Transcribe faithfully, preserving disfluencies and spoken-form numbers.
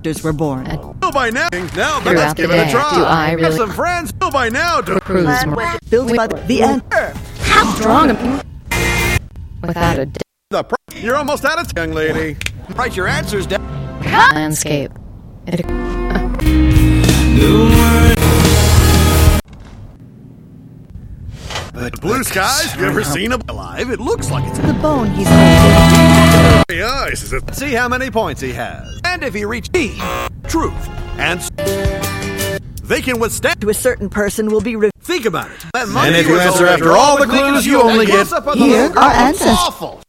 characters were born. Know by now. Now, but let's Throughout give the it a day, try. do I Have really- some friends. Know by now. To Cruise Building by the answer. How strong am I? Without a d- the pr- You're almost out of young lady. Write your answers down. landscape. It, But blue skies. You ever seen a alive? It looks like it's The bone he's holding. the eyes. Is it? See how many points he has, and if he reaches E, truth, and s- they can withstand. To a certain person will be re- Think about it. That And if you answer after all the clues, you only get- Here are ancestors. Awful.